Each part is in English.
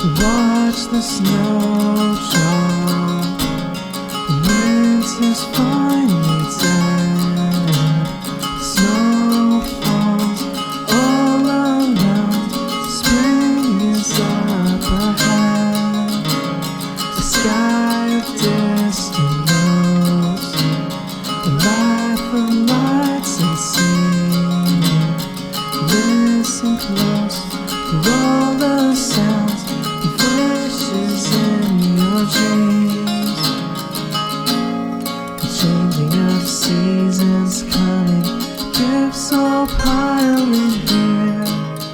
Watch the snow drop, winter's finally dead. Snow falls all around, spring is up ahead. A sky of distant notes, a life of lights and sea. Listen close to all the sounds of wishes in your dreams. The changing of seasons coming, gifts all piling here.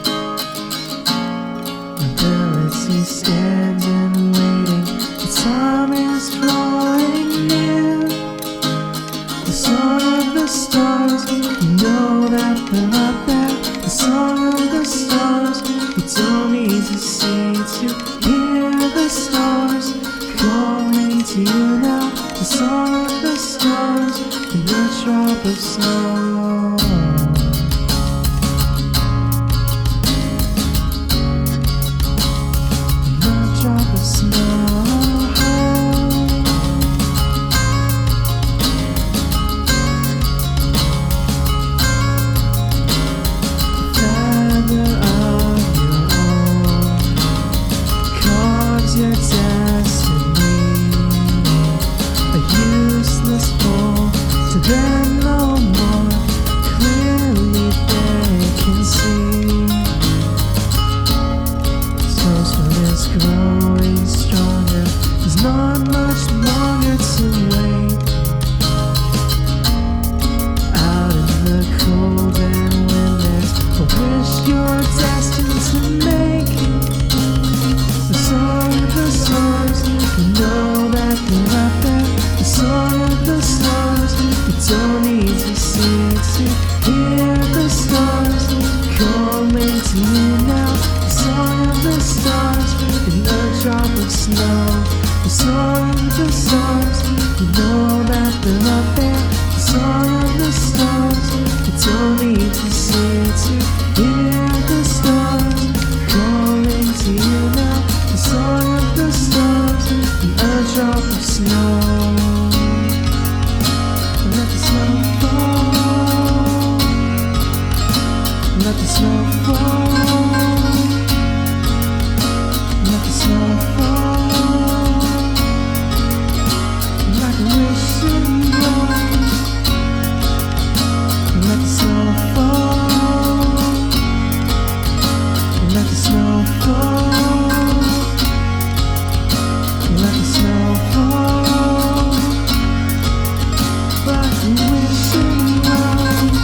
Ability standing waiting, the time is drawing near. The song of the stars, you know that they're up there. The song of the stars, you don't need to see to hear the stars calling to you now. The song of the stars in a drop of snow. In a drop of snow. Your destiny, a useless fool to them no more. Clearly they can see. Snowstorm is growing stronger, there's not much longer to wait. Out in the cold and windless, I wish you're destined to make it. The song of the stars, you know that they're up there. The song of the stars, you don't need to see to hear the stars calling to you now. The song of the stars in a drop of snow. The song of the stars, you know that they're up there. The song of the stars, you don't need to see to hear the stars calling to you now. The song of the stars in a drop of snow. Let the snow fall. Let the snow fall. Let the snow fall. Like a wishing rose. Let the snow fall. Let the snow fall. Let the snow fall. Like a wishing rose.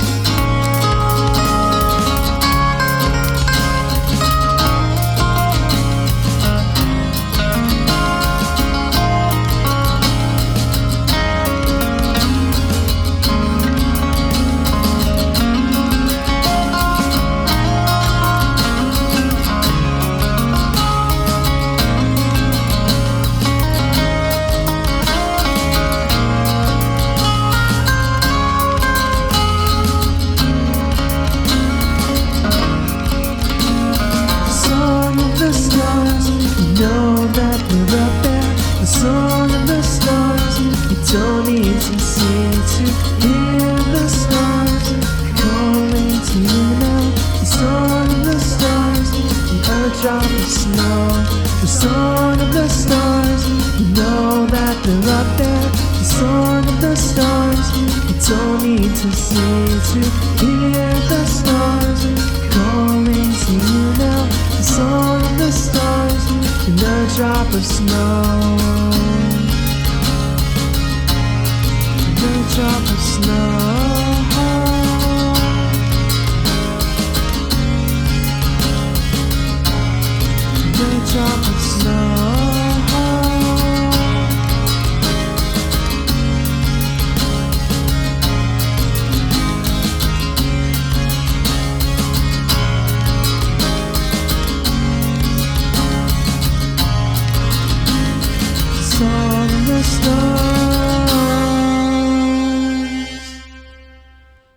Know that they're up there. The song of the stars, you don't need to see to hear the stars calling to you now. The song of the stars in a drop of snow. The song of the stars, you know that they're up there. The song of the stars, you don't need to see to hear the stars calling to you now. The song of the stars in a drop of snow. In a drop of snow. In a drop of snow. Song of the stars.